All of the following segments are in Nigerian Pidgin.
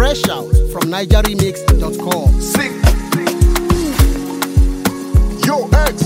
Fresh out from NigerRemix.com. Sick. Yo, X.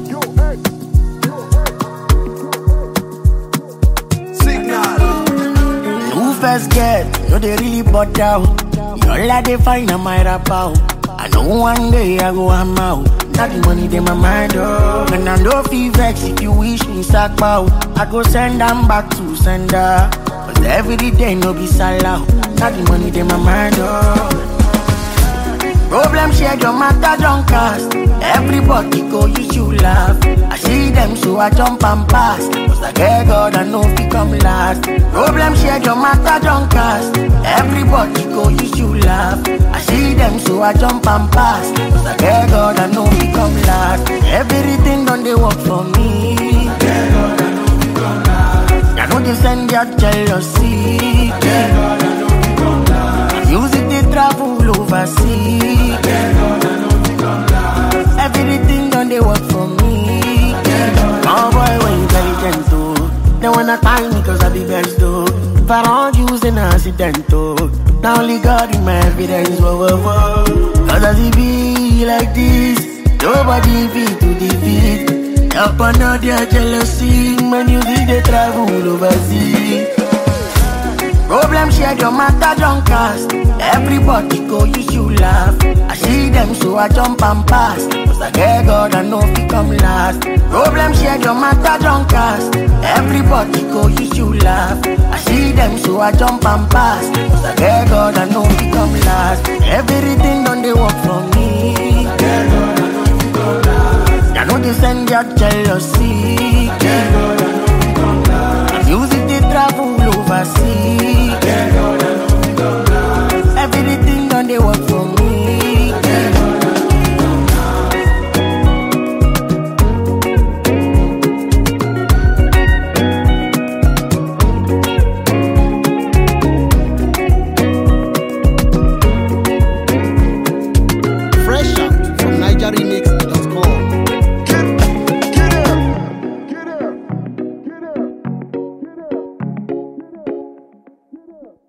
Signal. Who first get, no they really bought out. All I they find on my rap out. I know one day I go I'm out. Not the money in my mind, oh. And I know feel vex if you wish me sack out. I go send them back to sender. Cause every day no be salad. Not the money in my mind, oh. Problem share your matter don't cast. Everybody go use you laugh. I see them so I jump and pass. Cause I get God I know fi come last. Problem share your matter don't cast. Everybody go use you laugh. I see them so I jump and pass. Cause I get God I know fi come last. Everything done they work for me. I know they send their jealousy. Music they travel overseas. Everything done they work for me. Oh boy, when you intelligent too. They wanna tie me cause I be best though. If I don't use an accident though. Now only God in my evidence, whoa, whoa, whoa. Cause as it be like this, nobody be to defeat. Up under their jealousy, my music they travel overseas. Problem share your matter don't cast. Everybody go use you laugh. I see them so I jump and pass. Cause I get God I know fi come last. Problem share your matter don't cast. Everybody go use you laugh. I see them so I jump and pass. Cause I get God I know fi come last. Everything done they work for me. I know they send their jealousy.